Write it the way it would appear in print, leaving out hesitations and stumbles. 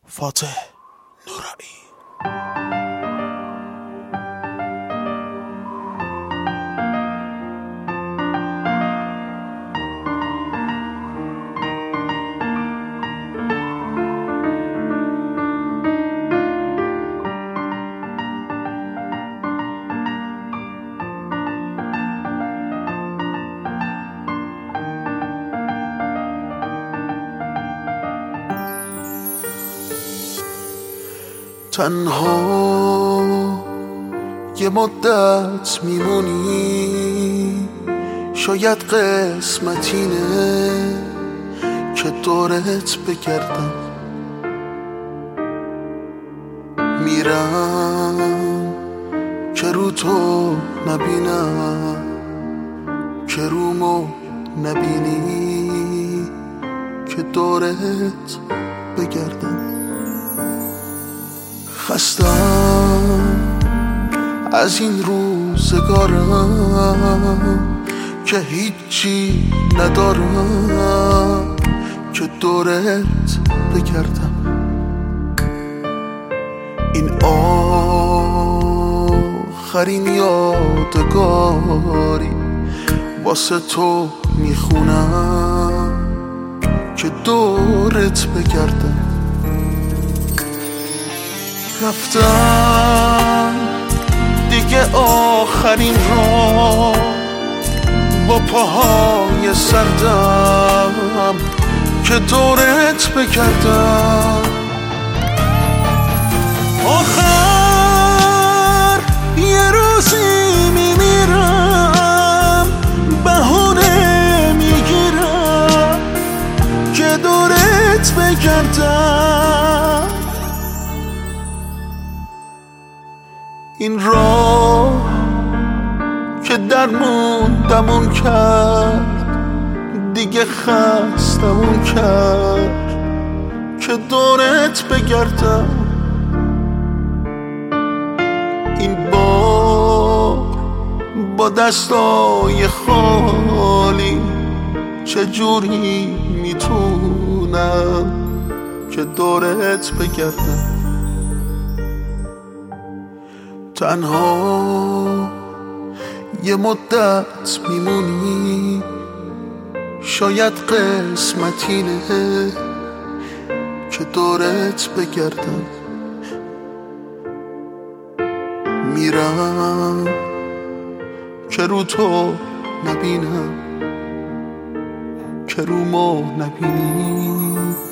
فاتح نورایی. تنها یه مدت میمونی، شاید قسمت اینه که دورت بگردم. میرم که رو تو نبینم، که رومو نبینی، که دورت بگردم. خستم از این روزگارم که هیچی ندارم که دورت بگردم. این آخرین یادگاری واسه تو میخونم که دورت بگردم. رفتم دیگه آخرین را با پاهای سردم که دورت بگردم. آخر یه روزی میمیرم، بهونه میگیرم که دورت بگردم. این راه که درموندمون کرد دیگه خستمون کرد که دورت بگردم. این بار با دستای خالی چجوری میتونم که دورت بگردم. تنها یه مدت میمونی، شاید قسمت اینه که دورت بگردم. میرم که رو تو نبینم، که رومو نبینی،